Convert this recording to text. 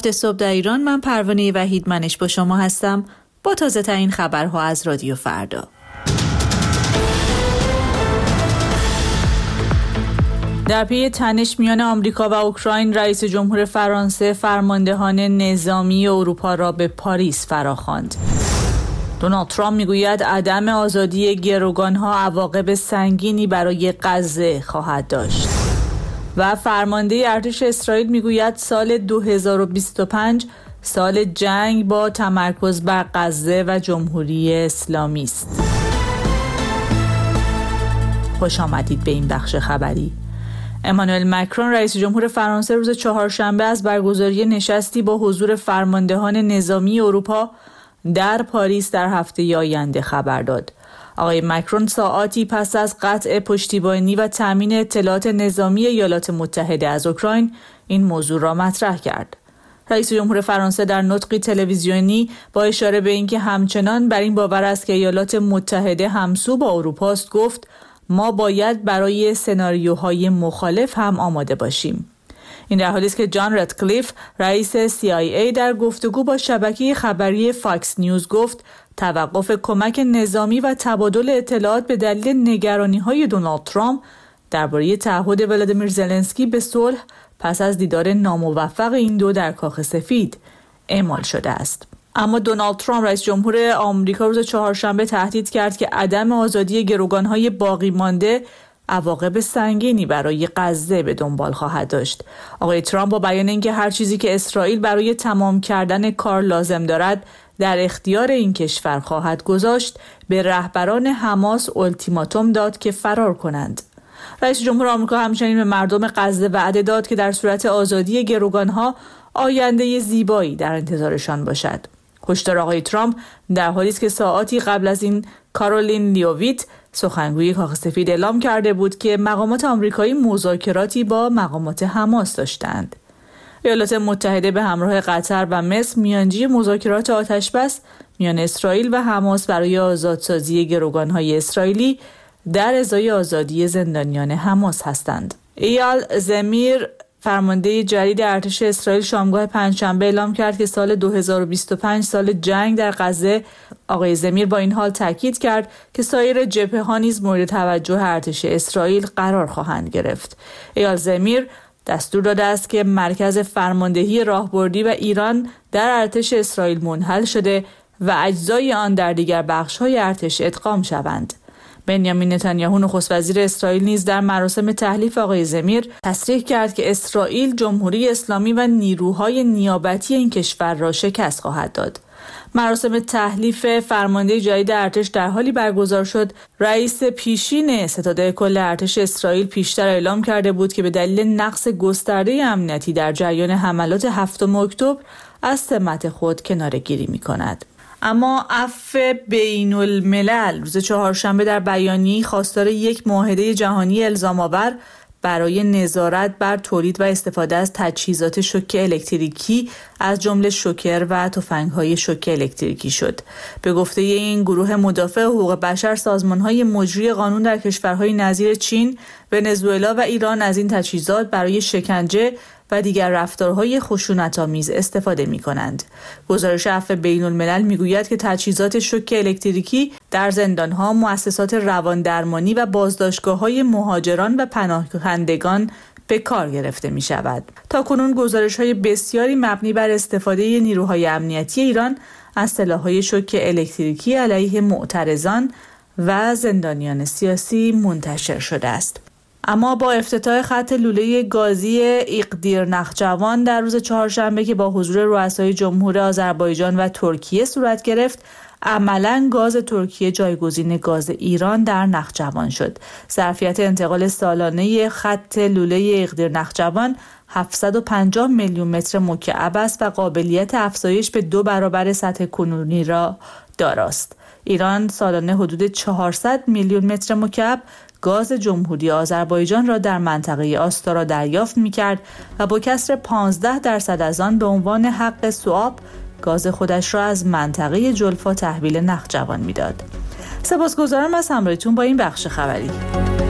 صبح در ایران، من پروانه وحیدمنش با شما هستم با تازه ترین خبرها از رادیو فردا. در پی تنش میان آمریکا و اوکراین، رئیس جمهور فرانسه فرماندهان نظامی اروپا را به پاریس فراخواند. دونالد ترامپ میگوید عدم آزادی گروگانها عواقب سنگینی برای غزه خواهد داشت. و فرمانده ارتش اسرائیل میگوید سال 2025 سال جنگ با تمرکز بر غزه و جمهوری اسلامی است. خوش آمدید به این بخش خبری. امانوئل مکرون رئیس جمهور فرانسه روز چهارشنبه از برگزاری نشستی با حضور فرماندهان نظامی اروپا در پاریس در هفته آینده خبر داد. آقای مکرون ساعاتی پس از قطع پشتیبانی و تامین اطلاعات نظامی ایالات متحده از اوکراین این موضوع را مطرح کرد. رئیس جمهور فرانسه در نطقی تلویزیونی با اشاره به اینکه همچنان بر این باور است که ایالات متحده همسو با اروپا است گفت ما باید برای سناریوهای مخالف هم آماده باشیم. این در حالی است که جان رتکلیف رئیس CIA در گفتگو با شبکه خبری فاکس نیوز گفت توقف کمک نظامی و تبادل اطلاعات به دلیل نگرانی‌های دونالد ترامپ درباره تعهد ولادیمیر زلنسکی به صلح پس از دیدار ناموفق این دو در کاخ سفید اعمال شده است. اما دونالد ترامپ رئیس جمهور آمریکا روز چهارشنبه تهدید کرد که عدم آزادی گروگان‌های باقی مانده عواقب سنگینی برای غزه به دنبال خواهد داشت. آقای ترامپ با بیان اینکه هر چیزی که اسرائیل برای تمام کردن کار لازم دارد در اختیار این کشور خواهد گذاشت، به رهبران حماس التیماتوم داد که فرار کنند. رئیس جمهور آمریکا همچنین به مردم غزه وعده داد که در صورت آزادی گروگانها آینده زیبایی در انتظارشان باشد. هشدار آقای ترامپ در حالی است که ساعاتی قبل از این کارولین لیوویت سخنگوی کاخ سفید اعلام کرده بود که مقامات آمریکایی مذاکراتی با مقامات حماس داشتند. ایالات متحده به همراه قطر و مصر میانجی مذاکرات آتشبس میان اسرائیل و حماس برای آزادسازی گروگان‌های اسرائیلی در ازای آزادی زندانیان حماس هستند. ایال زمیر فرمانده جدید ارتش اسرائیل شامگاه پنجشنبه اعلام کرد که سال 2025 سال جنگ در غزه. آقای زمیر با این حال تاکید کرد که سایر جبهه‌ها نیز مورد توجه ارتش اسرائیل قرار خواهند گرفت. ایال زمیر دستور داده است که مرکز فرماندهی راهبردی و ایران در ارتش اسرائیل منحل شده و اجزای آن در دیگر بخش‌های ارتش ادغام شوند. بنیامین نتانیاهو نخست وزیر اسرائیل نیز در مراسم تحلیف آقای زمیر تصریح کرد که اسرائیل جمهوری اسلامی و نیروهای نیابتی این کشور را شکست خواهد داد. مراسم تحلیف فرمانده جدید ارتش در حالی برگزار شد رئیس پیشین ستاد کل ارتش اسرائیل پیشتر اعلام کرده بود که به دلیل نقص گسترده امنیتی در جریان حملات 7 اکتبر از سمت خود کناره‌گیری می‌کند. اما عفو بین الملل روز چهارشنبه در بیانیه‌ای خواستار یک معاهده جهانی الزام‌آور برای نظارت بر تولید و استفاده از تجهیزات شوک الکتریکی از جمله شوکر و تفنگ‌های شوک الکتریکی شد. به گفته این گروه مدافع حقوق بشر، سازمان‌های مجری قانون در کشورهای نظیر چین، ونزوئلا و ایران از این تجهیزات برای شکنجه و دیگر رفتارهای خشونت‌آمیز استفاده می‌کنند. گزارش عفو بین‌الملل می‌گوید که تجهیزات شوک الکتریکی در زندان‌ها، مؤسسات رواندرمانی و بازداشتگاه‌های مهاجران و پناهندگان به کار گرفته می‌شود. تاکنون گزارش‌های بسیاری مبنی بر استفاده نیروهای امنیتی ایران از سلاح‌های شوک الکتریکی علیه معترضان و زندانیان سیاسی منتشر شده است. اما با افتتاح خط لوله گازی ایقدیر نخجوان در روز چهارشنبه که با حضور رؤسای جمهور آذربایجان و ترکیه صورت گرفت، عملاً گاز ترکیه جایگزین گاز ایران در نخجوان شد. ظرفیت انتقال سالانه خط لوله ایقدیر نخجوان 750 میلیون متر مکعب است و قابلیت افزایش به 2 برابر سطح کنونی را داراست. ایران سالانه حدود 400 میلیون متر مکعب گاز جمهوری آذربایجان را در منطقه آستارا دریافت می‌کرد و با کسر 15% از آن به عنوان حق سواب گاز خودش را از منطقه جلفا تحویل نخجوان می‌داد. سپاسگزارم از همراهیتون با این بخش خبری.